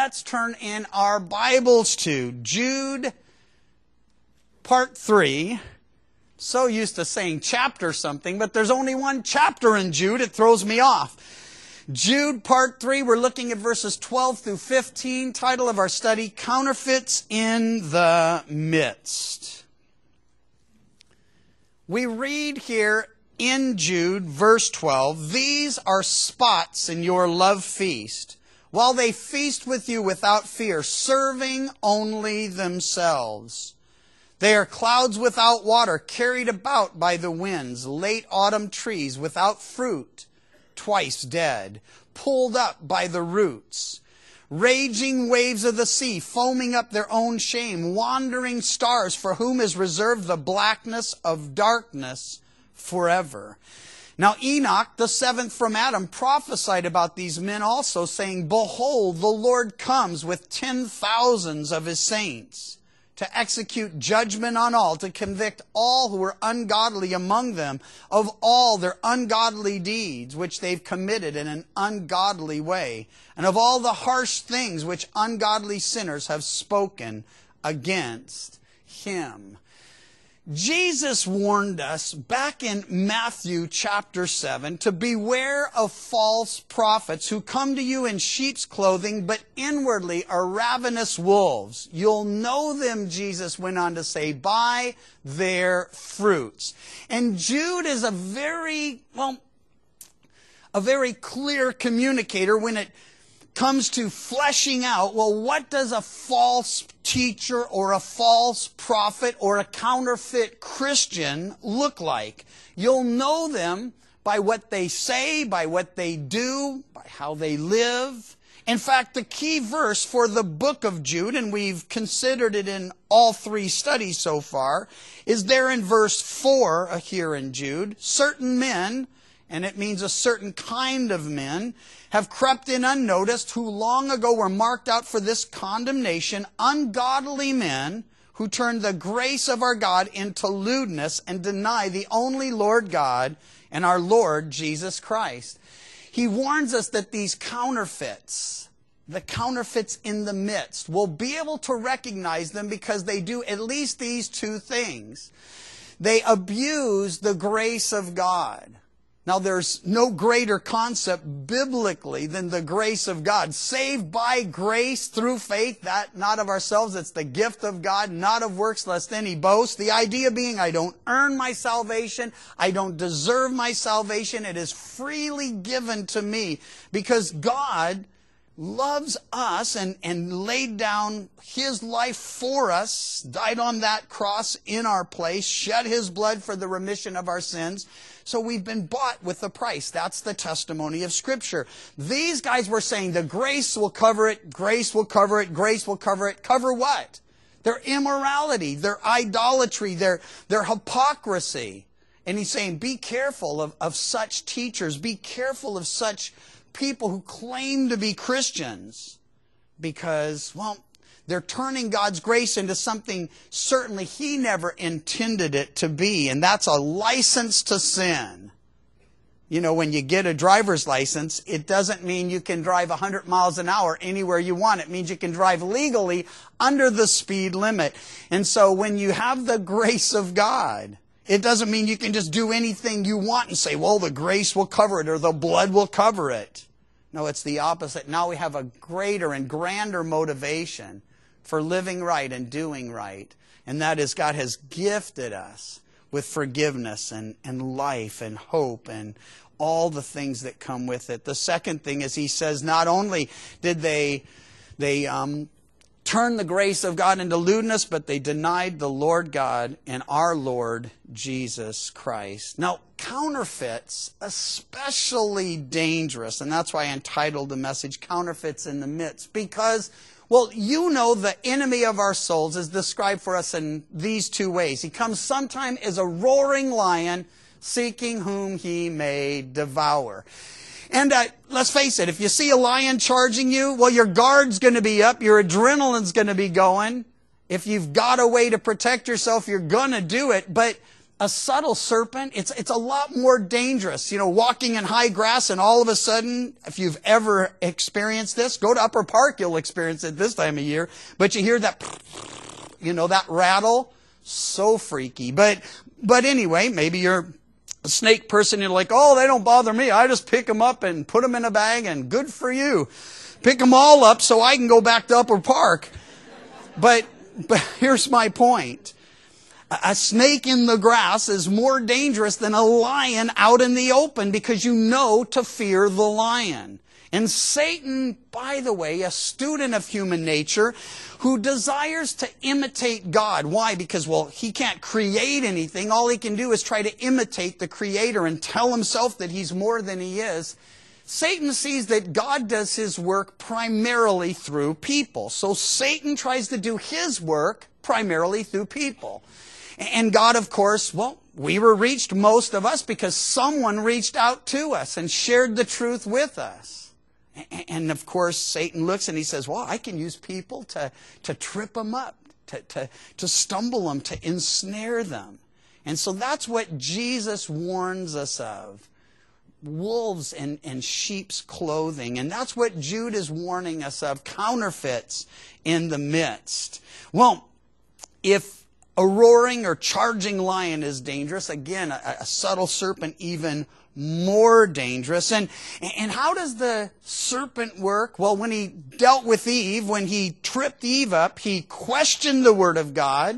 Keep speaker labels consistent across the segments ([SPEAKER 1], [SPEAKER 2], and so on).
[SPEAKER 1] let's turn in our Bibles to Jude, part 3. So used to saying chapter something, but there's only one chapter in Jude. It throws me off. Jude, part 3, we're looking at verses 12 through 15. Title of our study, Counterfeits in the Midst. We read here in Jude, verse 12, "These are spots in your love feast, while they feast with you without fear, serving only themselves. They are clouds without water, carried about by the winds, late autumn trees without fruit, twice dead, pulled up by the roots, raging waves of the sea, foaming up their own shame, wandering stars for whom is reserved the blackness of darkness forever." Now Enoch, the seventh from Adam, prophesied about these men also, saying, "Behold, the Lord comes with 10,000s of his saints, to execute judgment on all, to convict all who are ungodly among them of all their ungodly deeds which they've committed in an ungodly way, and of all the harsh things which ungodly sinners have spoken against him." Jesus warned us back in Matthew chapter 7 to beware of false prophets who come to you in sheep's clothing, but inwardly are ravenous wolves. You'll know them, Jesus went on to say, by their fruits. And Jude is a very clear communicator when it comes to fleshing out, what does a false teacher or a false prophet or a counterfeit Christian look like? You'll know them by what they say, by what they do, by how they live. In fact, the key verse for the book of Jude, and we've considered it in all 3 studies so far, is there in verse 4 here in Jude. "Certain men," and it means a certain kind of men, "have crept in unnoticed, who long ago were marked out for this condemnation, ungodly men who turn the grace of our God into lewdness and deny the only Lord God and our Lord Jesus Christ." He warns us that these counterfeits, the counterfeits in the midst, will be able to recognize them because they do at least these 2 things. They abuse the grace of God. Now, there's no greater concept biblically than the grace of God. Saved by grace through faith, that not of ourselves, it's the gift of God, not of works, lest any boast. The idea being, I don't earn my salvation, I don't deserve my salvation, it is freely given to me because God loves us and laid down his life for us, died on that cross in our place, shed his blood for the remission of our sins. So we've been bought with a price. That's the testimony of Scripture. These guys were saying the grace will cover it, grace will cover it, grace will cover it. Cover what? Their immorality, their idolatry, their hypocrisy. And he's saying, be careful of such teachers. Be careful of such people who claim to be Christians. Because, they're turning God's grace into something certainly he never intended it to be, and that's a license to sin. You know, when you get a driver's license, it doesn't mean you can drive 100 miles an hour anywhere you want. It means you can drive legally under the speed limit. And so when you have the grace of God, it doesn't mean you can just do anything you want and say, the grace will cover it or the blood will cover it. No, it's the opposite. Now we have a greater and grander motivation for living right and doing right. And that is God has gifted us with forgiveness and life and hope and all the things that come with it. The second thing is he says not only did they turn the grace of God into lewdness, but they denied the Lord God and our Lord Jesus Christ. Now, counterfeits, especially dangerous, and that's why I entitled the message, Counterfeits in the Midst, because the enemy of our souls is described for us in these 2 ways. He comes sometime as a roaring lion, seeking whom he may devour. And let's face it, if you see a lion charging you, your guard's going to be up, your adrenaline's going to be going. If you've got a way to protect yourself, you're going to do it. But A subtle serpent, it's a lot more dangerous. You know, walking in high grass and all of a sudden, if you've ever experienced this, go to Upper Park, you'll experience it this time of year. But you hear that, you know, that rattle, so freaky. But anyway, maybe you're a snake person, you're like, oh, they don't bother me. I just pick them up and put them in a bag and good for you. Pick them all up so I can go back to Upper Park. But here's my point. A snake in the grass is more dangerous than a lion out in the open because you know to fear the lion. And Satan, by the way, a student of human nature who desires to imitate God. Why? Because, well, he can't create anything. All he can do is try to imitate the Creator and tell himself that he's more than he is. Satan sees that God does his work primarily through people. So Satan tries to do his work primarily through people. And God, of course, well, we were reached, most of us, because someone reached out to us and shared the truth with us. And of course, Satan looks and he says, well, I can use people to trip them up, to stumble them, to ensnare them. And so that's what Jesus warns us of. Wolves in sheep's clothing. And that's what Jude is warning us of, counterfeits in the midst. Well, if a roaring or charging lion is dangerous, again, a subtle serpent even more dangerous. And how does the serpent work? Well, when he dealt with Eve, when he tripped Eve up, he questioned the Word of God,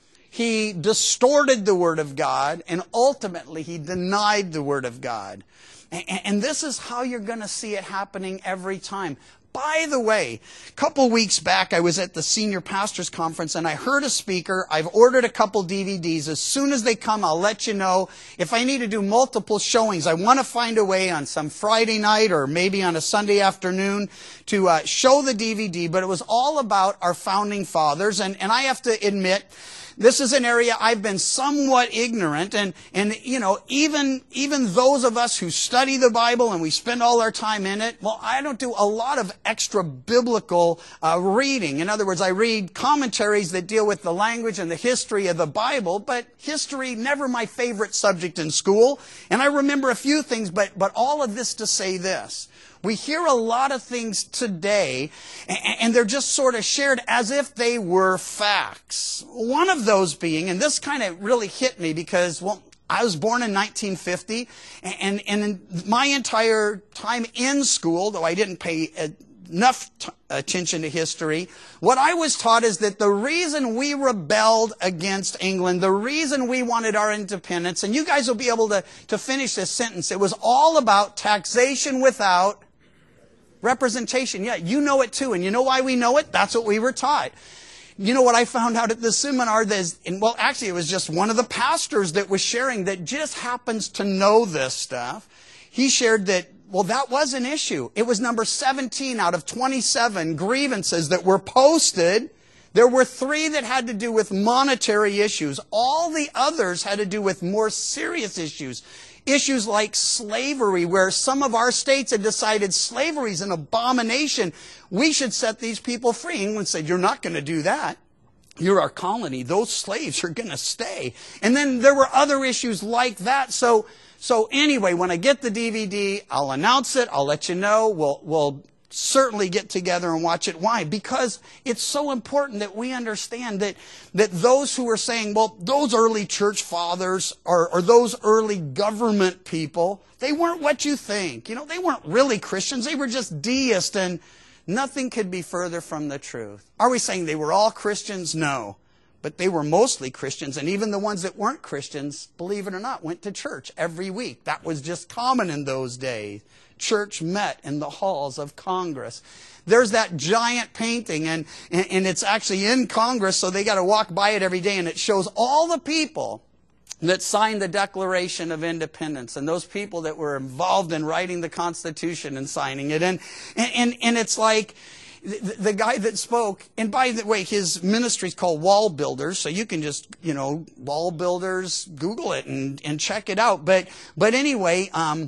[SPEAKER 1] he distorted the Word of God, and ultimately he denied the Word of God. And this is how you're going to see it happening every time. By the way, a couple weeks back, I was at the Senior Pastors Conference, and I heard a speaker. I've ordered a couple DVDs. As soon as they come, I'll let you know. If I need to do multiple showings, I want to find a way on some Friday night or maybe on a Sunday afternoon to show the DVD. But it was all about our founding fathers, and I have to admit, this is an area I've been somewhat ignorant, and you know, even those of us who study the Bible and we spend all our time in it, well, I don't do a lot of extra biblical reading. In other words, I read commentaries that deal with the language and the history of the Bible, but history, never my favorite subject in school. And I remember a few things, but all of this to say this. We hear a lot of things today, and they're just sort of shared as if they were facts. One of those being, and this kind of really hit me because, well, I was born in 1950, and in my entire time in school, though I didn't pay enough attention to history, what I was taught is that the reason we rebelled against England, the reason we wanted our independence, and you guys will be able to finish this sentence, it was all about taxation without representation. Yeah, you know it too. And you know why we know it? That's what we were taught. You know what I found out at the seminar? Well, actually, it was just one of the pastors that was sharing that just happens to know this stuff. He shared that, well, that was an issue. It was number 17 out of 27 grievances that were posted. There were 3 that had to do with monetary issues. All the others had to do with more serious issues. Issues like slavery, where some of our states had decided slavery is an abomination. We should set these people free. England said, you're not going to do that. You're our colony. Those slaves are going to stay. And then there were other issues like that. So anyway, when I get the DVD, I'll announce it. I'll let you know. We'll certainly get together and watch it. Why? Because it's so important that we understand that those who are saying, well, those early church fathers or those early government people, they weren't what you think. You know, they weren't really Christians. They were just deists, and nothing could be further from the truth. Are we saying they were all Christians? No. But they were mostly Christians, and even the ones that weren't Christians, believe it or not, went to church every week. That was just common in those days. Church met in the halls of Congress. There's that giant painting, and it's actually in Congress, so they got to walk by it every day, and it shows all the people that signed the Declaration of Independence and those people that were involved in writing the Constitution and signing it. And it's like the guy that spoke, and by the way, his ministry is called Wall Builders, so you can just, Wall Builders, Google it and check it out. But anyway,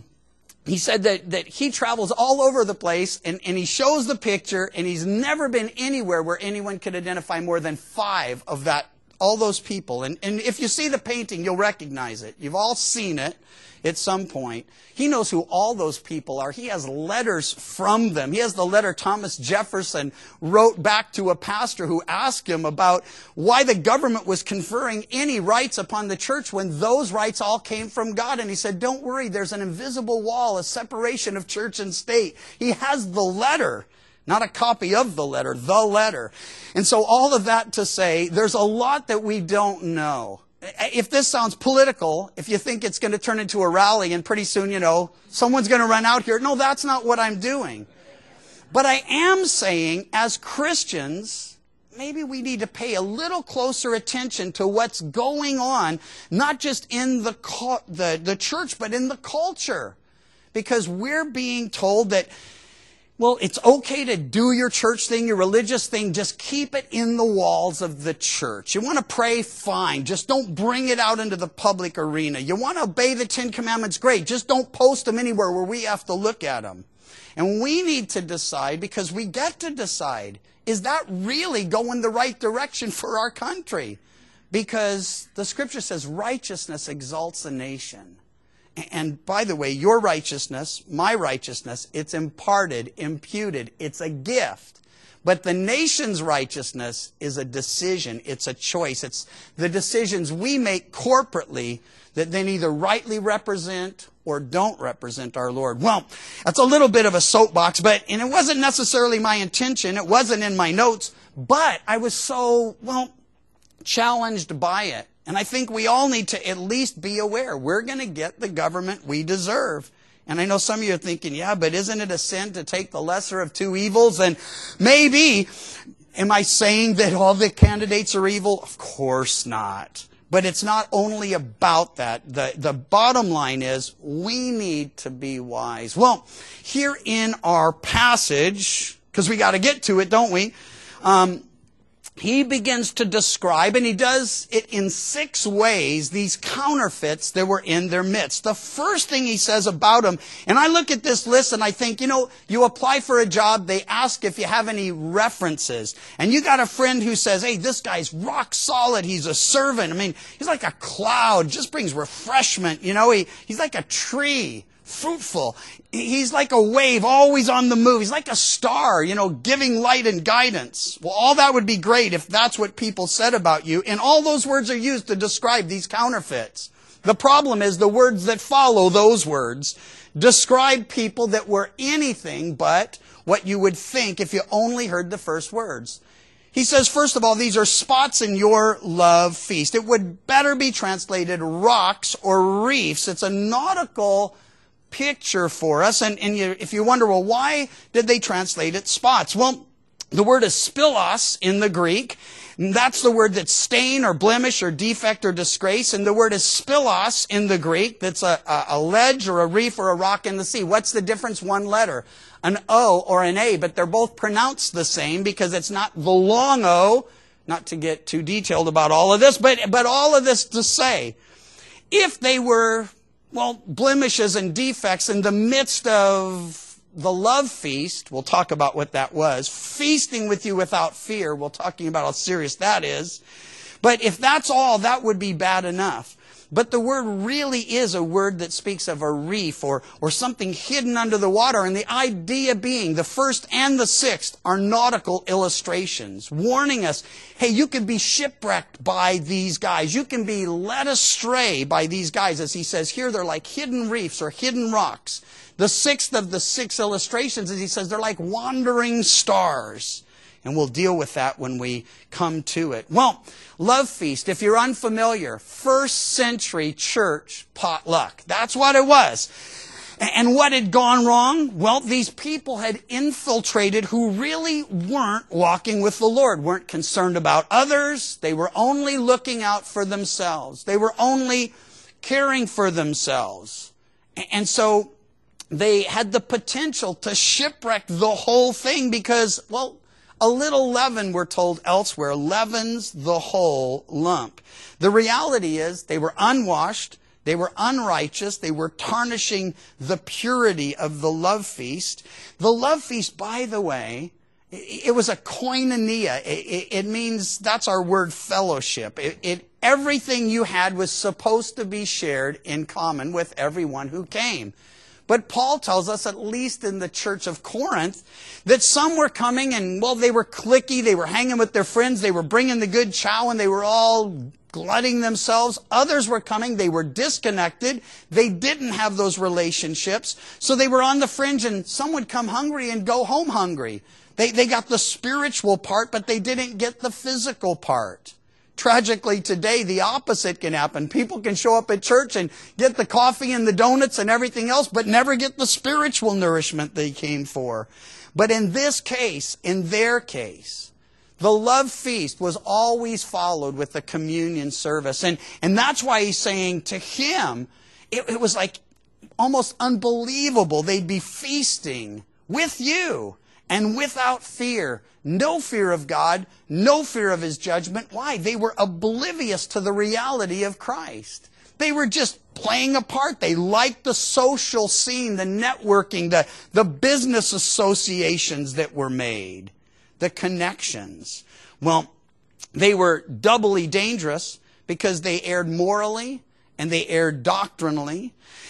[SPEAKER 1] he said that he travels all over the place, and he shows the picture, and he's never been anywhere where anyone could identify more than 5 of all those people. And if you see the painting, you'll recognize it. You've all seen it at some point. He knows who all those people are. He has letters from them. He has the letter Thomas Jefferson wrote back to a pastor who asked him about why the government was conferring any rights upon the church when those rights all came from God. And he said, don't worry, there's an invisible wall, a separation of church and state. He has the letter. Not a copy of the letter, the letter. And so all of that to say, there's a lot that we don't know. If this sounds political, if you think it's going to turn into a rally and pretty soon, someone's going to run out here. No, that's not what I'm doing. But I am saying, as Christians, maybe we need to pay a little closer attention to what's going on, not just in the church, but in the culture. Because we're being told that, well, it's okay to do your church thing, your religious thing. Just keep it in the walls of the church. You want to pray? Fine. Just don't bring it out into the public arena. You want to obey the Ten Commandments? Great. Just don't post them anywhere where we have to look at them. And we need to decide, because we get to decide, is that really going the right direction for our country? Because the Scripture says righteousness exalts a nation. And by the way, your righteousness, my righteousness, it's imparted, imputed, it's a gift. But the nation's righteousness is a decision, it's a choice. It's the decisions we make corporately that then either rightly represent or don't represent our Lord. Well, that's a little bit of a soapbox, and it wasn't necessarily my intention, it wasn't in my notes, but I was so, challenged by it. And I think we all need to at least be aware. We're going to get the government we deserve. And I know some of you are thinking, yeah, but isn't it a sin to take the lesser of two evils? And maybe, am I saying that all the candidates are evil? Of course not. But it's not only about that. The bottom line is we need to be wise. Well, here in our passage, because we got to get to it, don't we? He begins to describe, and he does it in 6 ways, these counterfeits that were in their midst. The first thing he says about them, and I look at this list and I think, you apply for a job, they ask if you have any references. And you got a friend who says, hey, this guy's rock solid, he's a servant. He's like a cloud, just brings refreshment, he's like a tree. Fruitful. He's like a wave, always on the move. He's like a star, giving light and guidance. Well, all that would be great if that's what people said about you. And all those words are used to describe these counterfeits. The problem is the words that follow those words describe people that were anything but what you would think if you only heard the first words. He says, first of all, these are spots in your love feast. It would better be translated rocks or reefs. It's a nautical picture for us. And if you wonder, well, why did they translate it spots? Well, the word is spilos in the Greek. And that's the word that's stain or blemish or defect or disgrace. And the word is spilos in the Greek. That's a ledge or a reef or a rock in the sea. What's the difference? One letter. An O or an A, but they're both pronounced the same because it's not the long O. Not to get too detailed about all of this, but all of this to say, if they were blemishes and defects in the midst of the love feast, we'll talk about what that was, feasting with you without fear, we're talking about how serious that is. But if that's all, that would be bad enough. But the word really is a word that speaks of a reef or something hidden under the water. And the idea being, the first and the sixth are nautical illustrations, warning us, hey, you can be shipwrecked by these guys. You can be led astray by these guys. As he says here, they're like hidden reefs or hidden rocks. The sixth of the 6 illustrations, as he says, they're like wandering stars. And we'll deal with that when we come to it. Well, love feast, if you're unfamiliar, 1st century church potluck. That's what it was. And what had gone wrong? Well, these people had infiltrated who really weren't walking with the Lord, weren't concerned about others. They were only looking out for themselves. They were only caring for themselves. And so they had the potential to shipwreck the whole thing because, a little leaven, we're told elsewhere, leavens the whole lump. The reality is they were unwashed, they were unrighteous, they were tarnishing the purity of the love feast. The love feast, by the way, It was a koinonia. It means, that's our word, fellowship. Everything you had was supposed to be shared in common with everyone who came. But Paul tells us, at least in the church of Corinth, that some were coming and, well, they were cliquey, they were hanging with their friends, they were bringing the good chow, and they were all glutting themselves. Others were coming, they were disconnected, they didn't have those relationships, so they were on the fringe, and some would come hungry and go home hungry. They got the spiritual part, but they didn't get the physical part. Tragically, today, the opposite can happen. People can show up at church and get the coffee and the donuts and everything else, but never get the spiritual nourishment they came for. But in this case, in their case, the love feast was always followed with a communion service. And that's why he's saying to him, it was like almost unbelievable. They'd be feasting with you and without fear. No fear of God, no fear of His judgment. Why? They were oblivious to the reality of Christ. They were just playing a part. They liked the social scene, the networking, the business associations that were made, the connections. Well, they were doubly dangerous because they erred morally and they erred doctrinally.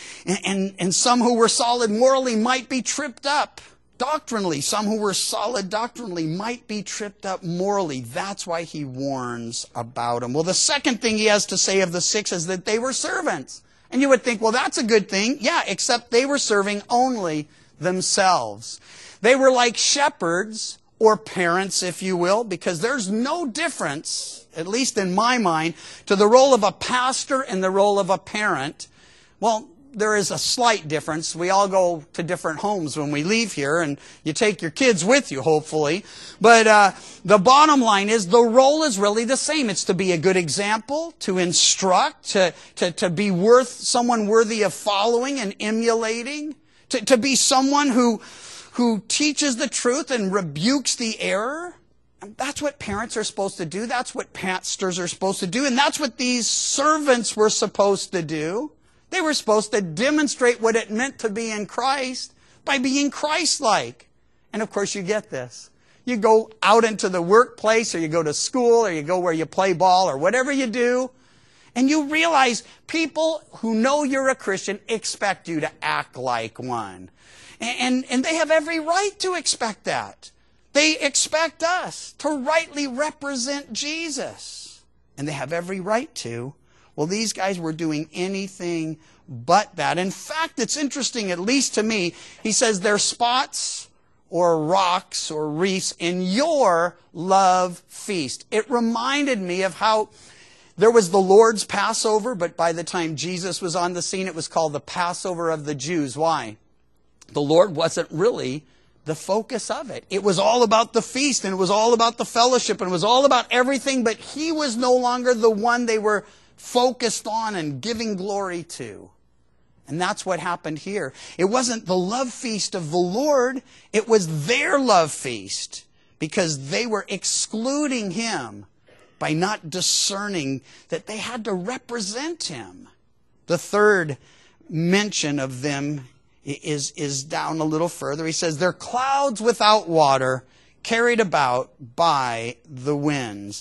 [SPEAKER 1] And some who were solid morally might be tripped up doctrinally. Some who were solid doctrinally might be tripped up morally. That's why he warns about them. Well, the second thing he has to say of the 6 is that they were servants. And you would think, well, that's a good thing. Yeah, except they were serving only themselves. They were like shepherds, or parents, if you will, because there's no difference, at least in my mind, to the role of a pastor and the role of a parent. Well, there is a slight difference. We all go to different homes when we leave here, and you take your kids with you, hopefully. But the bottom line is the role is really the same. It's to be a good example, to instruct, to be someone worthy of following and emulating, to be someone who teaches the truth and rebukes the error. And that's what parents are supposed to do. That's what pastors are supposed to do. And that's what these servants were supposed to do. They were supposed to demonstrate what it meant to be in Christ by being Christ-like. And of course you get this. You go out into the workplace, or you go to school, or you go where you play ball, or whatever you do, and you realize people who know you're a Christian expect you to act like one. And they have every right to expect that. They expect us to rightly represent Jesus. And they have every right to. Well, these guys were doing anything but that. In fact, it's interesting, at least to me, he says they're spots or rocks or reefs in your love feast. It reminded me of how there was the Lord's Passover, but by the time Jesus was on the scene, it was called the Passover of the Jews. Why? The Lord wasn't really the focus of it. It was all about the feast, and it was all about the fellowship, and it was all about everything, but He was no longer the one they were focused on and giving glory to. And that's what happened here. It wasn't the love feast of the Lord, it was their love feast, because they were excluding Him by not discerning that they had to represent Him. The third mention of them is down a little further. He says, they're clouds without water, carried about by the winds.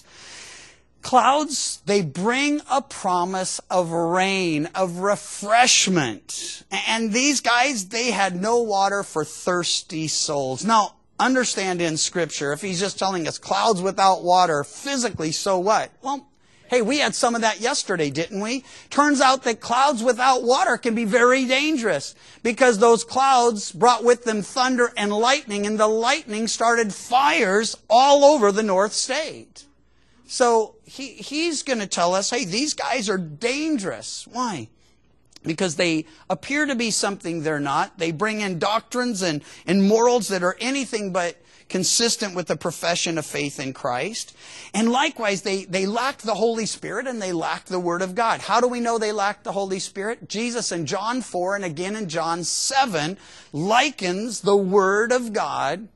[SPEAKER 1] Clouds, they bring a promise of rain, of refreshment. And these guys, they had no water for thirsty souls. Now, understand in Scripture, if he's just telling us clouds without water, physically, so what? Well, hey, we had some of that yesterday, didn't we? Turns out that clouds without water can be very dangerous, because those clouds brought with them thunder and the lightning started fires all over the North State. So he's going to tell us, hey, these guys are dangerous. Why? Because they appear to be something they're not. They bring in doctrines and morals that are anything but consistent with the profession of faith in Christ. And likewise, they lacked the Holy Spirit, and they lacked the Word of God. How do we know they lacked the Holy Spirit? Jesus in John 4 and again in John 7 likens the Word of God,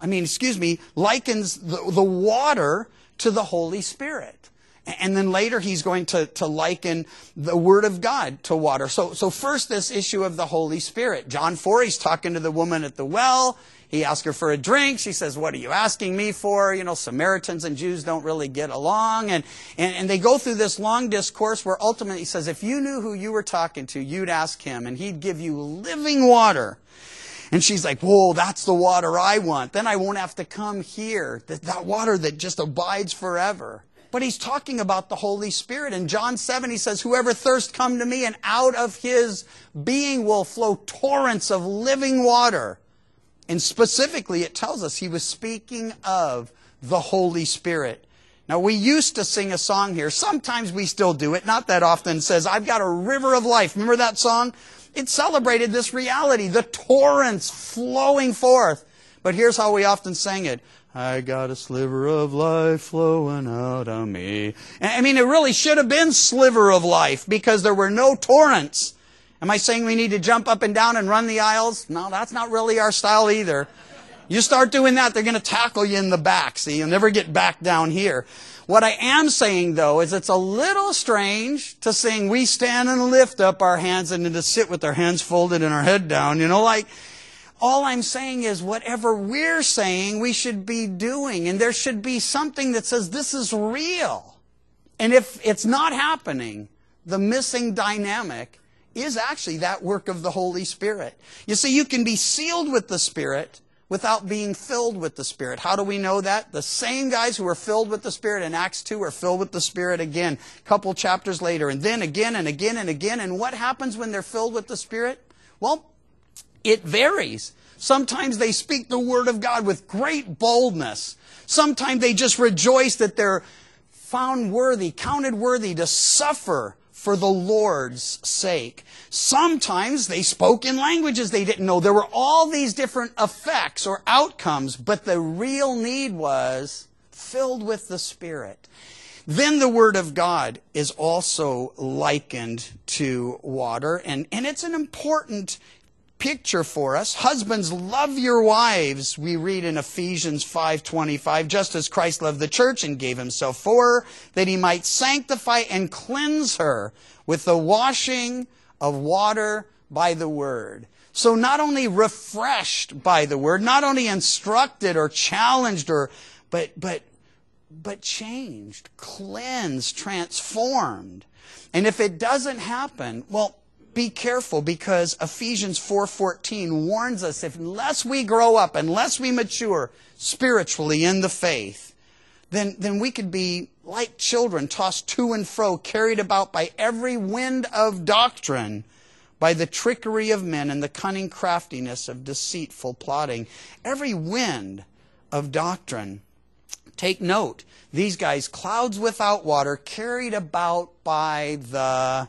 [SPEAKER 1] likens the water to the Holy Spirit. And then later he's going to liken the Word of God to water. So first this issue of the Holy Spirit. John 4, he's talking to the woman at the well. He asks her for a drink. She says, what are you asking me for? You know, Samaritans and Jews don't really get along. And they go through this long discourse where ultimately he says, if you knew who you were talking to, you'd ask him, and he'd give you living water. And she's like, whoa, that's the water I want. Then I won't have to come here. That water that just abides forever. But he's talking about the Holy Spirit. In John 7, he says, whoever thirsts, come to me, and out of his being will flow torrents of living water. And specifically, it tells us he was speaking of the Holy Spirit. Now, we used to sing a song here. Sometimes we still do it. Not that often. It says, I've got a river of life. Remember that song? It celebrated this reality, the torrents flowing forth. But here's how we often sang it. I got a sliver of life flowing out of me. I mean, it really should have been sliver of life because there were no torrents. Am I saying we need to jump up and down and run the aisles? No, that's not really our style either. You start doing that, they're going to tackle you in the back. See, you'll never get back down here. What I am saying, though, is it's a little strange to sing, we stand and lift up our hands, and then to sit with our hands folded and our head down. You know, like, all I'm saying is whatever we're saying, we should be doing. And there should be something that says this is real. And if it's not happening, the missing dynamic is actually that work of the Holy Spirit. You see, you can be sealed with the Spirit without being filled with the Spirit. How do we know that? The same guys who were filled with the Spirit in Acts 2 are filled with the Spirit again, a couple chapters later, and then again and again and again. And what happens when they're filled with the Spirit? Well, it varies. Sometimes they speak the Word of God with great boldness. Sometimes they just rejoice that they're found worthy, counted worthy to suffer for the Lord's sake. Sometimes they spoke in languages they didn't know. There were all these different effects or outcomes, but the real need was filled with the Spirit. Then the Word of God is also likened to water, and it's an important picture for us. Husbands, love your wives, we read in Ephesians 5:25, just as Christ loved the church and gave himself for her, that he might sanctify and cleanse her with the washing of water by the word. So not only refreshed by the word, not only instructed or challenged but changed, cleansed, transformed. And if it doesn't happen, well, be careful, because Ephesians 4:14 warns us, unless we grow up, unless we mature spiritually in the faith, then we could be like children, tossed to and fro, carried about by every wind of doctrine, by the trickery of men and the cunning craftiness of deceitful plotting. Every wind of doctrine. Take note, these guys, clouds without water, carried about by the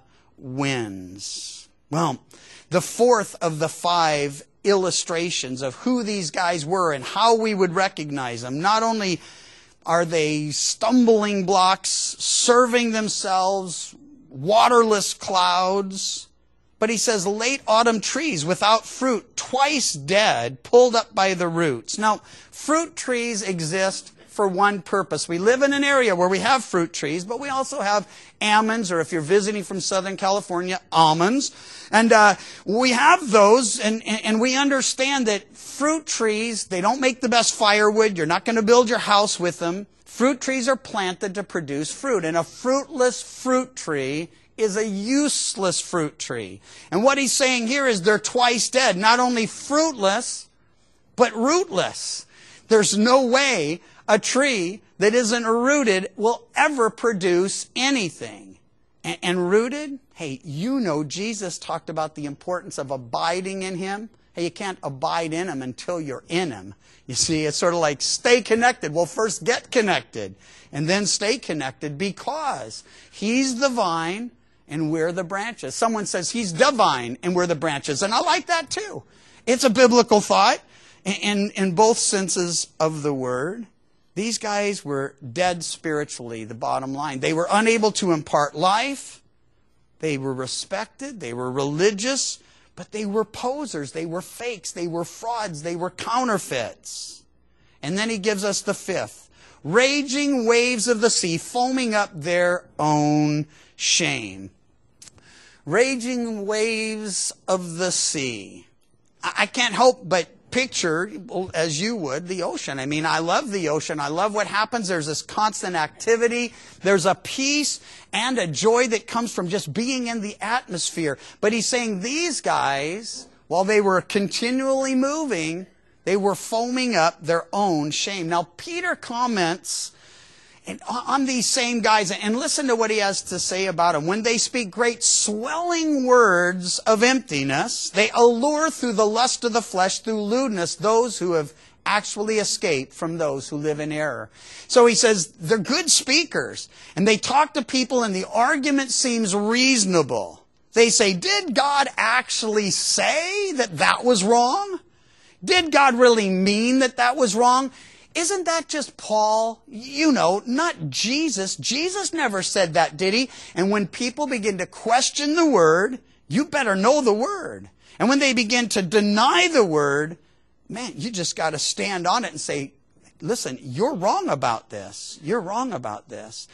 [SPEAKER 1] winds. Well, the fourth of the 5 illustrations of who these guys were and how we would recognize them. Not only are they stumbling blocks, serving themselves, waterless clouds, but he says late autumn trees without fruit, twice dead, pulled up by the roots. Now, fruit trees exist for one purpose. We live in an area where we have fruit trees, but we also have almonds, or if you're visiting from Southern California, almonds. And we have those, and we understand that fruit trees, they don't make the best firewood. You're not going to build your house with them. Fruit trees are planted to produce fruit, and a fruitless fruit tree is a useless fruit tree. And what he's saying here is they're twice dead. Not only fruitless, but rootless. There's no way a tree that isn't rooted will ever produce anything. And rooted, hey, you know Jesus talked about the importance of abiding in him. Hey, you can't abide in him until you're in him. You see, it's sort of like stay connected. Well, first get connected, and then stay connected, because he's the vine and we're the branches. Someone says he's the vine and we're the branches, and I like that too. It's a biblical thought in both senses of the word. These guys were dead spiritually, the bottom line. They were unable to impart life. They were respected. They were religious. But they were posers. They were fakes. They were frauds. They were counterfeits. And then he gives us the 5th. Raging waves of the sea, foaming up their own shame. Raging waves of the sea. I can't help but picture, as you would, the ocean. I mean, I love the ocean. I love what happens. There's this constant activity. There's a peace and a joy that comes from just being in the atmosphere. But he's saying these guys, while they were continually moving, they were foaming up their own shame. Now, Peter comments on these same guys, and listen to what he has to say about them. When they speak great swelling words of emptiness, they allure through the lust of the flesh, through lewdness, those who have actually escaped from those who live in error. So he says they're good speakers, and they talk to people, and the argument seems reasonable. They say, did God actually say that that was wrong? Did God really mean that that was wrong? Isn't that just Paul? You know, not Jesus. Jesus never said that, did he? And when people begin to question the Word, you better know the Word. And when they begin to deny the Word, man, you just got to stand on it and say, listen, you're wrong about this. You're wrong about this.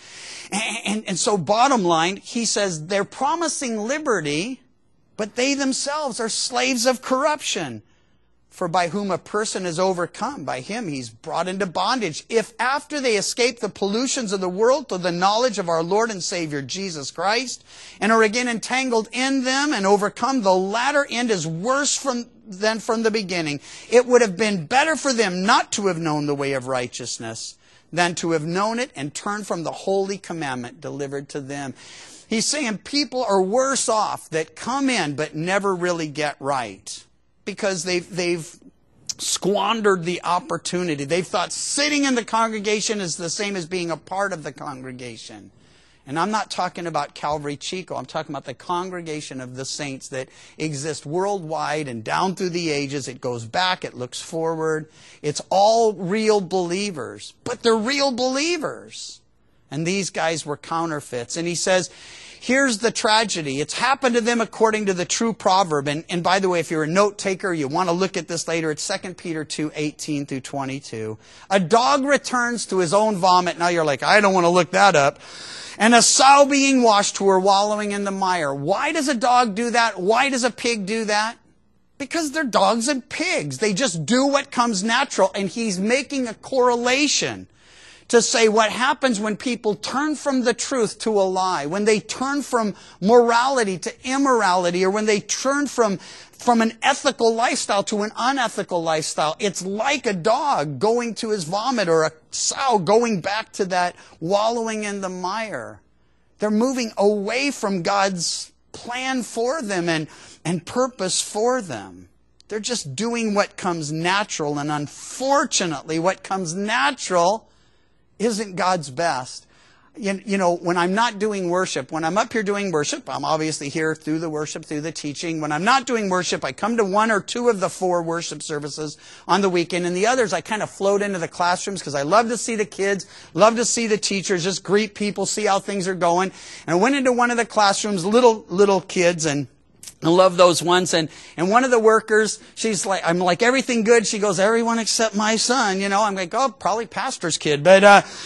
[SPEAKER 1] And so bottom line, he says they're promising liberty, but they themselves are slaves of corruption. For by whom a person is overcome, by him he's brought into bondage. If after they escape the pollutions of the world to the knowledge of our Lord and Savior Jesus Christ, and are again entangled in them and overcome, the latter end is worse than from the beginning. It would have been better for them not to have known the way of righteousness than to have known it and turned from the holy commandment delivered to them. He's saying people are worse off that come in but never really get right, because they've squandered the opportunity. They've thought sitting in the congregation is the same as being a part of the congregation. And I'm not talking about Calvary Chico. I'm talking about the congregation of the saints that exist worldwide and down through the ages. It goes back. It looks forward. It's all real believers. But they're real believers. And these guys were counterfeits. And he says, here's the tragedy. It's happened to them according to the true proverb. And by the way, if you're a note taker, you want to look at this later. It's 2 Peter 2:18 through 22. A dog returns to his own vomit. Now you're like, I don't want to look that up. And a sow being washed to her wallowing in the mire. Why does a dog do that? Why does a pig do that? Because they're dogs and pigs. They just do what comes natural. And he's making a correlation to say what happens when people turn from the truth to a lie, when they turn from morality to immorality, or when they turn from an ethical lifestyle to an unethical lifestyle. It's like a dog going to his vomit, or a sow going back to that wallowing in the mire. They're moving away from God's plan for them and purpose for them. They're just doing what comes natural, and unfortunately, what comes natural isn't God's best. You know, when I'm not doing worship, when I'm up here doing worship, I'm obviously here through the worship, through the teaching. When I'm not doing worship, I come to one or two of the 4 worship services on the weekend, and the others I kind of float into the classrooms because I love to see the kids, love to see the teachers, just greet people, see how things are going. And I went into one of the classrooms, little kids, and I love those ones. And one of the workers, she's like, I'm like, everything good? She goes, everyone except my son. You know, I'm like, oh, probably pastor's kid. But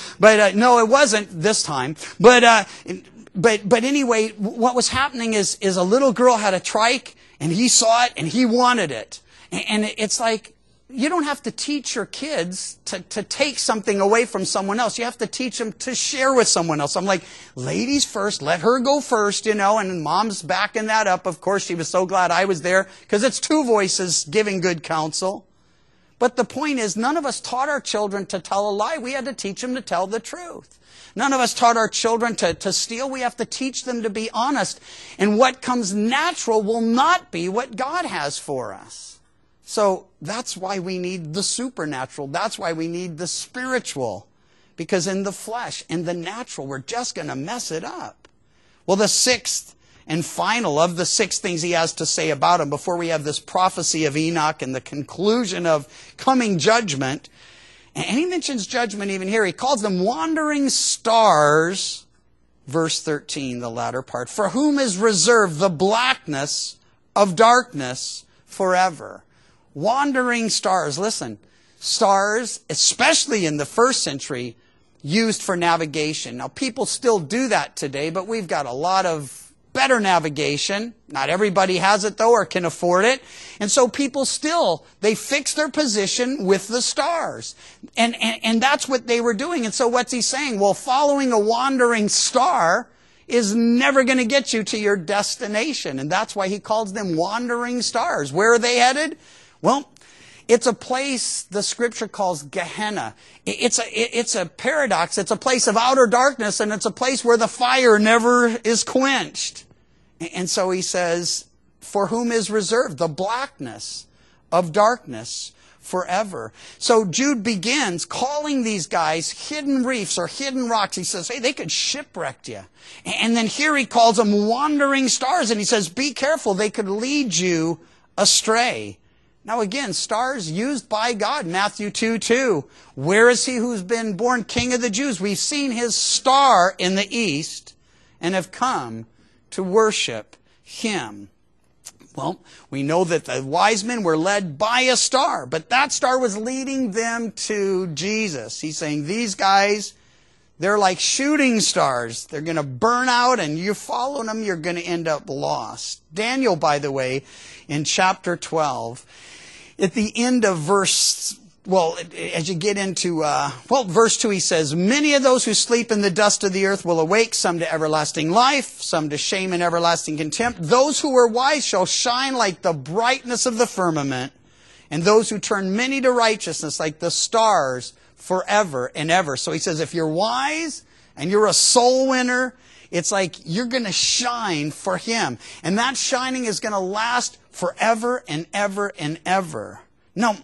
[SPEAKER 1] no, it wasn't this time. But anyway, what was happening is a little girl had a trike, and he saw it and he wanted it. And it's like, you don't have to teach your kids to take something away from someone else. You have to teach them to share with someone else. I'm like, ladies first, let her go first, you know, and mom's backing that up. Of course, she was so glad I was there because it's 2 voices giving good counsel. But the point is, none of us taught our children to tell a lie. We had to teach them to tell the truth. None of us taught our children to steal. We have to teach them to be honest. And what comes natural will not be what God has for us. So that's why we need the supernatural. That's why we need the spiritual. Because in the flesh, in the natural, we're just going to mess it up. Well, the 6th and final of the 6 things he has to say about him before we have this prophecy of Enoch and the conclusion of coming judgment. And he mentions judgment even here. He calls them wandering stars, verse 13, the latter part, for whom is reserved the blackness of darkness forever. Wandering stars. Listen, stars, especially in the 1st century, used for navigation. Now, people still do that today, but we've got a lot of better navigation. Not everybody has it though or can afford it. And so people still, they fix their position with the stars. And that's what they were doing. And so what's he saying? Well, following a wandering star is never going to get you to your destination. And that's why he calls them wandering stars. Where are they headed? Well, it's a place the scripture calls Gehenna. It's a paradox. It's a place of outer darkness, and it's a place where the fire never is quenched. And so he says, for whom is reserved the blackness of darkness forever. So Jude begins calling these guys hidden reefs or hidden rocks. He says, hey, they could shipwreck you. And then here he calls them wandering stars, and he says, be careful, they could lead you astray. Now again, stars used by God, Matthew 2:2. Where is he who's been born King of the Jews? We've seen his star in the east and have come to worship him. Well, we know that the wise men were led by a star, but that star was leading them to Jesus. He's saying these guys, they're like shooting stars. They're going to burn out, and you follow them, you're going to end up lost. Daniel, by the way, in chapter 12, at the end of verse, well, as you get into, verse 2, he says, many of those who sleep in the dust of the earth will awake, some to everlasting life, some to shame and everlasting contempt. Those who are wise shall shine like the brightness of the firmament, and those who turn many to righteousness like the stars forever and ever. So he says, if you're wise and you're a soul winner, it's like you're going to shine for him. And that shining is going to last forever and ever and ever. Now,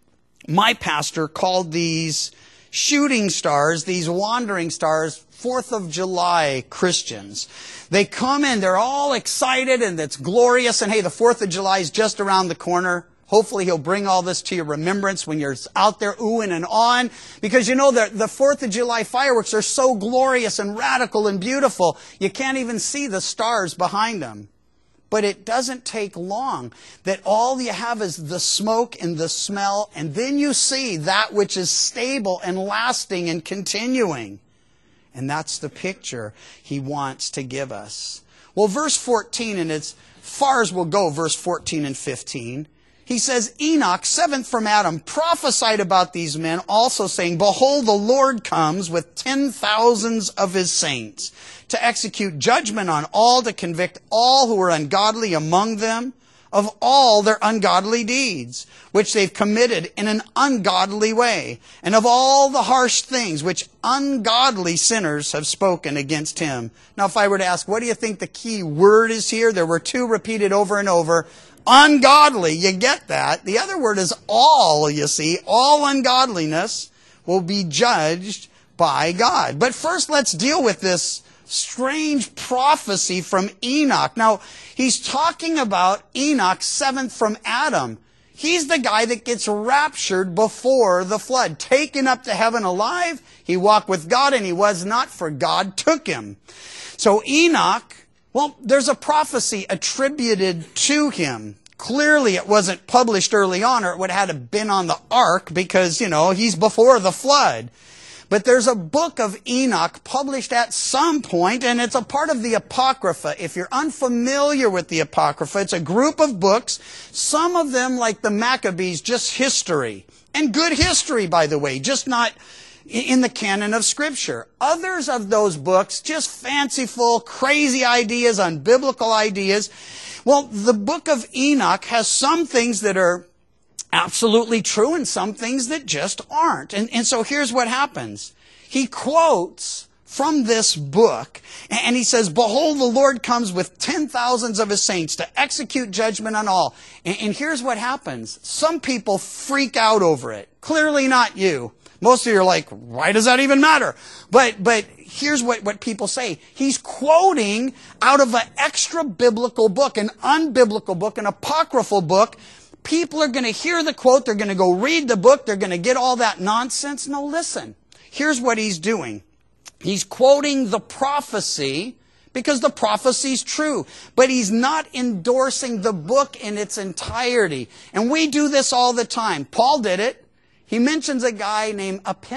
[SPEAKER 1] my pastor called these shooting stars, these wandering stars, 4th of July Christians. They come in, they're all excited, and it's glorious, and hey, the 4th of July is just around the corner. Hopefully he'll bring all this to your remembrance when you're out there oohing and awing. Because you know, the 4th of July fireworks are so glorious and radical and beautiful, you can't even see the stars behind them. But it doesn't take long that all you have is the smoke and the smell, and then you see that which is stable and lasting and continuing. And that's the picture he wants to give us. Well, verse 14, and as far as we'll go, verse 14 and 15, he says, Enoch, 7th from Adam, prophesied about these men, also saying, behold, the Lord comes with 10,000s of his saints to execute judgment on all, to convict all who are ungodly among them of all their ungodly deeds, which they've committed in an ungodly way, and of all the harsh things which ungodly sinners have spoken against him. Now, if I were to ask, what do you think the key word is here? There were 2 repeated over and over. Ungodly, you get that. The other word is all, you see. All ungodliness will be judged by God. But first, let's deal with this strange prophecy from Enoch. Now, he's talking about Enoch, 7th from Adam. He's the guy that gets raptured before the flood, taken up to heaven alive. He walked with God, and he was not, for God took him. So Enoch, well, there's a prophecy attributed to him. Clearly it wasn't published early on, or it would have had to been on the ark because, you know, he's before the flood. But there's a book of Enoch published at some point, and it's a part of the Apocrypha. If you're unfamiliar with the Apocrypha, it's a group of books, some of them, like the Maccabees, just history. And good history, by the way, just not in the canon of Scripture. Others of those books, just fanciful, crazy ideas, unbiblical ideas. Well, the book of Enoch has some things that are absolutely true and some things that just aren't. And so here's what happens. He quotes from this book, and he says, behold, the Lord comes with 10,000s of his saints to execute judgment on all. And here's what happens. Some people freak out over it. Clearly not you. Most of you are like, why does that even matter? But here's what people say. He's quoting out of an extra biblical book, an unbiblical book, an apocryphal book. People are going to hear the quote. They're going to go read the book. They're going to get all that nonsense. No, listen. Here's what he's doing. He's quoting the prophecy because the prophecy's true. But he's not endorsing the book in its entirety. And we do this all the time. Paul did it. He mentions a guy named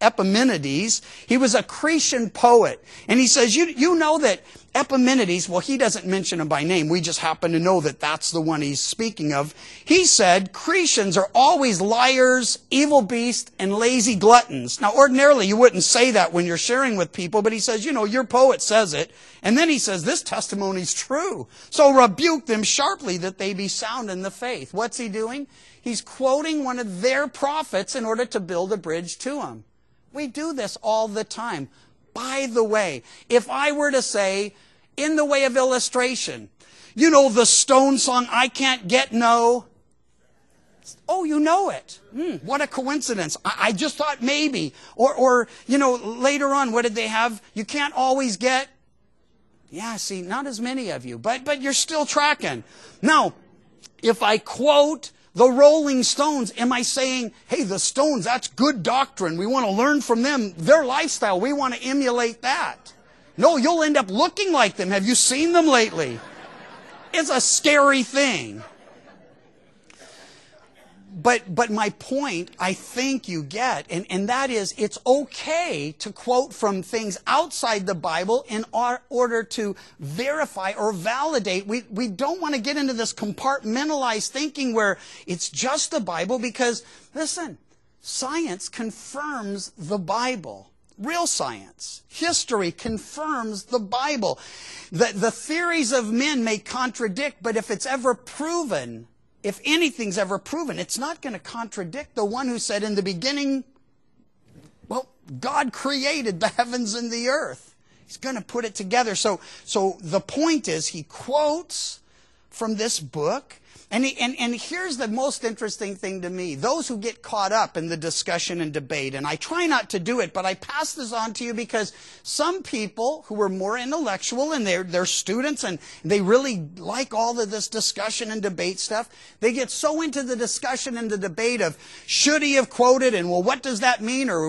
[SPEAKER 1] Epimenides. He was a Cretan poet. And he says, you know that Epimenides, well, he doesn't mention him by name. We just happen to know that that's the one he's speaking of. He said, Cretans are always liars, evil beasts, and lazy gluttons. Now, ordinarily, you wouldn't say that when you're sharing with people, but he says, your poet says it. And then he says, this testimony's true. So rebuke them sharply that they be sound in the faith. What's he doing? He's quoting one of their prophets in order to build a bridge to him. We do this all the time. By the way, if I were to say, in the way of illustration, the Stone song, I Can't Get No. Oh, you know it. What a coincidence. I just thought maybe. Or, later on, what did they have? You can't always get. Yeah, see, not as many of you, but you're still tracking. Now, if I quote the Rolling Stones, am I saying, hey, the Stones, that's good doctrine. We want to learn from them, their lifestyle. We want to emulate that. No, you'll end up looking like them. Have you seen them lately? It's a scary thing. But my point, I think you get, and that is, it's okay to quote from things outside the Bible in order to verify or validate. We don't want to get into this compartmentalized thinking where it's just the Bible because, listen, science confirms the Bible. Real science. History confirms the Bible. The theories of men may contradict, but if it's ever proven, if anything's ever proven, it's not going to contradict the one who said in the beginning, well, God created the heavens and the earth. He's going to put it together. So the point is, he quotes from this book. And here's the most interesting thing to me. Those who get caught up in the discussion and debate, and I try not to do it, but I pass this on to you because some people who are more intellectual and they're students and they really like all of this discussion and debate stuff, they get so into the discussion and the debate of should he have quoted and well, what does that mean or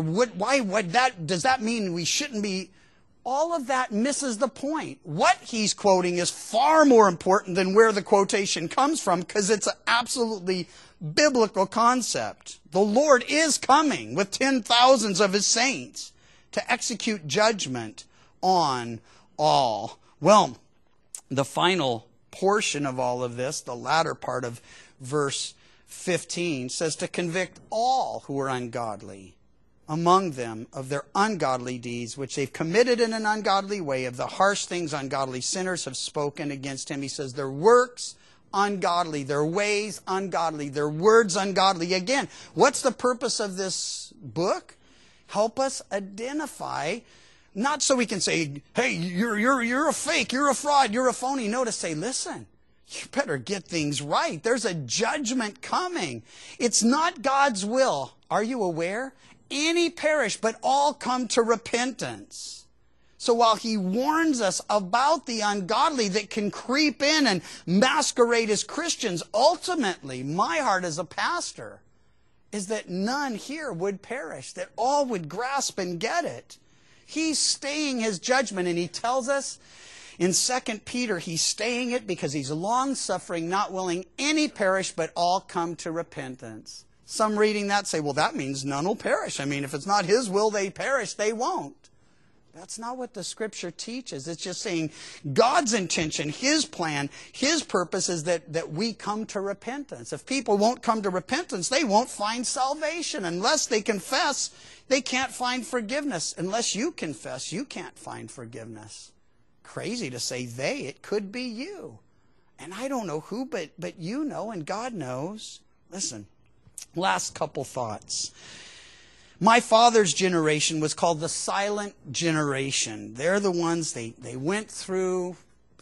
[SPEAKER 1] does that mean we shouldn't be? All of that misses the point. What he's quoting is far more important than where the quotation comes from because it's an absolutely biblical concept. The Lord is coming with 10,000s of his saints to execute judgment on all. Well, the final portion of all of this, the latter part of verse 15, says to convict all who are ungodly among them of their ungodly deeds, which they've committed in an ungodly way, of the harsh things ungodly sinners have spoken against him. He says their works ungodly, their ways ungodly, their words ungodly. Again, what's the purpose of this book? Help us identify, not so we can say, hey, you're a fake, you're a fraud, you're a phony. No, to say, listen, you better get things right. There's a judgment coming. It's not God's will. Are you aware? Any perish, but all come to repentance. So while he warns us about the ungodly that can creep in and masquerade as Christians, ultimately, my heart as a pastor is that none here would perish, that all would grasp and get it. He's staying his judgment, and he tells us in 2 Peter, he's staying it because he's long-suffering, not willing any perish, but all come to repentance. Some reading that say, well, that means none will perish. I mean, if it's not his will they perish, they won't. That's not what the Scripture teaches. It's just saying God's intention, his plan, his purpose is that we come to repentance. If people won't come to repentance, they won't find salvation. Unless they confess, they can't find forgiveness. Unless you confess, you can't find forgiveness. Crazy to say they. It could be you. And I don't know who, but you know and God knows. Listen. Last couple thoughts. My father's generation was called the silent generation. They're the ones, they went through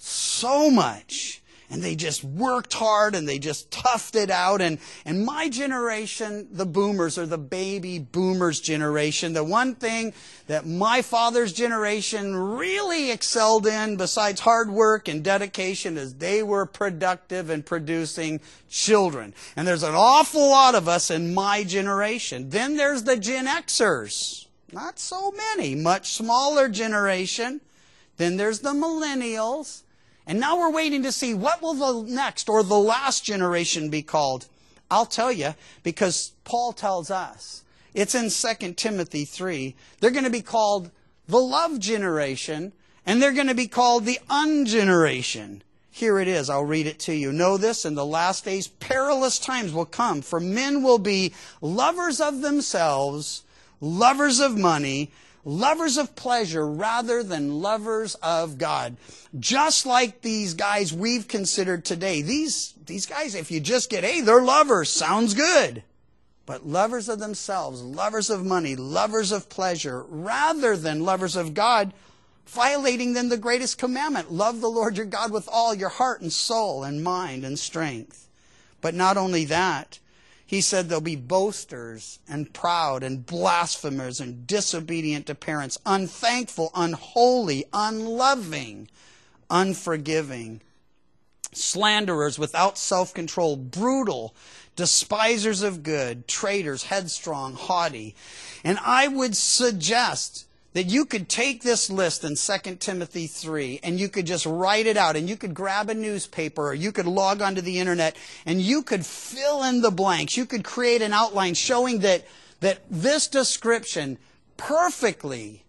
[SPEAKER 1] so much. And they just worked hard and they just toughed it out. And my generation, the boomers, or the baby boomers generation, the one thing that my father's generation really excelled in, besides hard work and dedication, is they were productive in producing children. And there's an awful lot of us in my generation. Then there's the Gen Xers. Not so many, much smaller generation. Then there's the millennials. And now we're waiting to see what will the next or the last generation be called. I'll tell you, because Paul tells us, It's in 2 Timothy 3. They're going to be called the love generation, and they're going to be called the ungeneration. Here it is. I'll read it to you. Know this, in the last days, perilous times will come, for men will be lovers of themselves, lovers of money, lovers of pleasure rather than lovers of God. Just like these guys we've considered today. These guys, if you just get, hey, they're lovers, sounds good. But lovers of themselves, lovers of money, lovers of pleasure, rather than lovers of God, violating then the greatest commandment. Love the Lord your God with all your heart and soul and mind and strength. But not only that, he said they'll be boasters and proud and blasphemers and disobedient to parents, unthankful, unholy, unloving, unforgiving, slanderers without self-control, brutal, despisers of good, traitors, headstrong, haughty. And I would suggest that you could take this list in 2 Timothy 3 and you could just write it out, and you could grab a newspaper or you could log onto the internet and you could fill in the blanks. You could create an outline showing that this description perfectly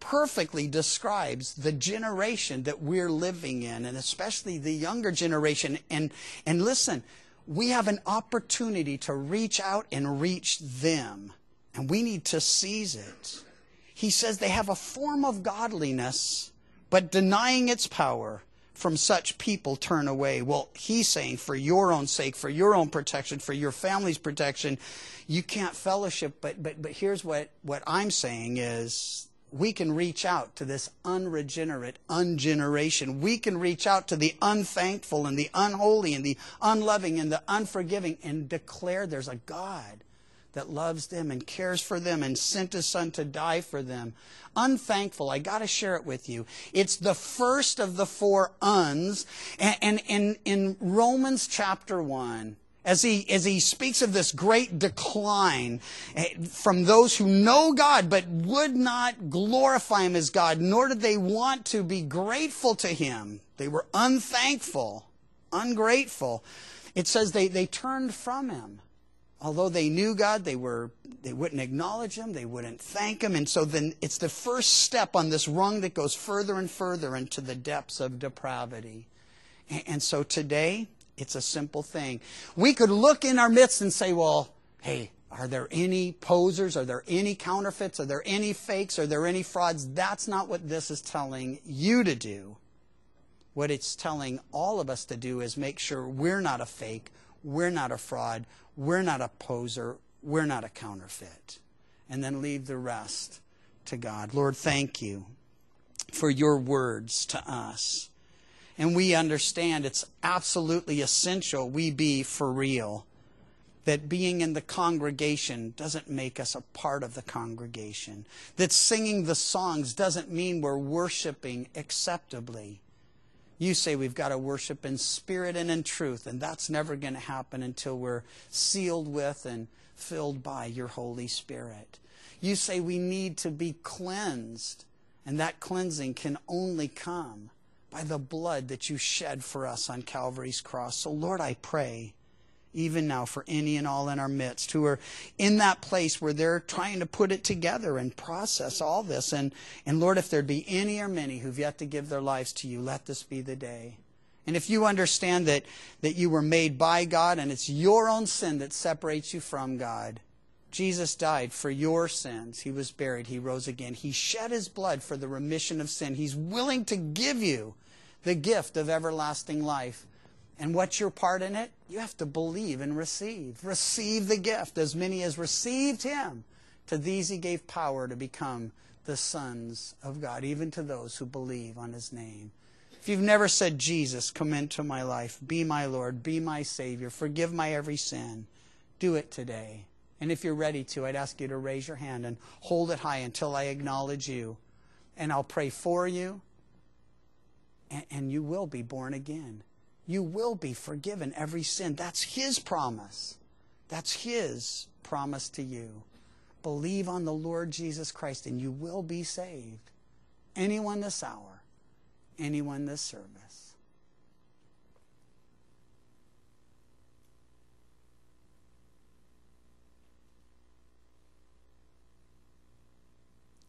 [SPEAKER 1] describes the generation that we're living in, and especially the younger generation. And listen, we have an opportunity to reach out and reach them, and we need to seize it. He says they have a form of godliness, but denying its power, from such people turn away. Well, he's saying for your own sake, for your own protection, for your family's protection, you can't fellowship. But here's what I'm saying is, we can reach out to this unregenerate ungeneration. We can reach out to the unthankful and the unholy and the unloving and the unforgiving and declare there's a God that loves them and cares for them and sent his son to die for them. Unthankful, I got to share it with you. It's the first of the 4 uns. And in Romans chapter 1, as he speaks of this great decline from those who know God but would not glorify him as God, nor did they want to be grateful to him. They were unthankful, ungrateful. It says they turned from him. Although they knew God, they wouldn't acknowledge him, they wouldn't thank him. And so then it's the first step on this rung that goes further and further into the depths of depravity. And so today, it's a simple thing. We could look in our midst and say, well, hey, are there any posers? Are there any counterfeits? Are there any fakes? Are there any frauds? That's not what this is telling you to do. What it's telling all of us to do is make sure we're not a fake, we're not a fraud, we're not a poser, we're not a counterfeit. And then leave the rest to God. Lord, thank you for your words to us. And we understand it's absolutely essential we be for real. That being in the congregation doesn't make us a part of the congregation. That singing the songs doesn't mean we're worshiping acceptably. You say we've got to worship in spirit and in truth, and that's never going to happen until we're sealed with and filled by your Holy Spirit. You say we need to be cleansed, and that cleansing can only come by the blood that you shed for us on Calvary's cross. So Lord, I pray, even now, for any and all in our midst who are in that place where they're trying to put it together and process all this. And Lord, if there'd be any or many who've yet to give their lives to you, let this be the day. And if you understand that you were made by God and it's your own sin that separates you from God, Jesus died for your sins. He was buried. He rose again. He shed his blood for the remission of sin. He's willing to give you the gift of everlasting life. And what's your part in it? You have to believe and receive. Receive the gift. As many as received him, to these he gave power to become the sons of God, even to those who believe on his name. If you've never said, Jesus, come into my life, be my Lord, be my Savior, forgive my every sin, do it today. And if you're ready to, I'd ask you to raise your hand and hold it high until I acknowledge you. And I'll pray for you, and you will be born again. You will be forgiven every sin. That's his promise. That's his promise to you. Believe on the Lord Jesus Christ and you will be saved. Anyone this hour, anyone this service.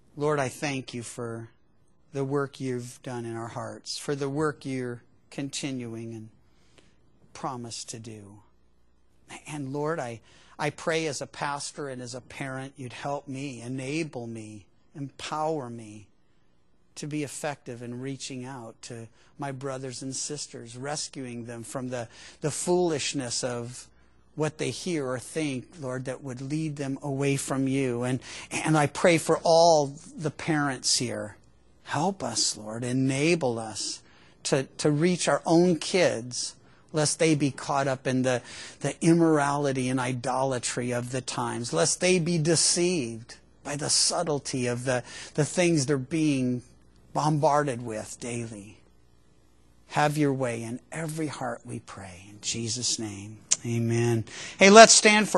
[SPEAKER 1] Lord, I thank you for the work you've done in our hearts, for the work you're continuing and promise to do. And Lord, I pray as a pastor and as a parent, you'd help me, enable me, empower me to be effective in reaching out to my brothers and sisters, rescuing them from the foolishness of what they hear or think, Lord, that would lead them away from you. And I pray for all the parents here. Help us, Lord, enable us to reach our own kids, lest they be caught up in the immorality and idolatry of the times, lest they be deceived by the subtlety of the things they're being bombarded with daily. Have your way in every heart, we pray. In Jesus' name, amen. Hey, let's stand for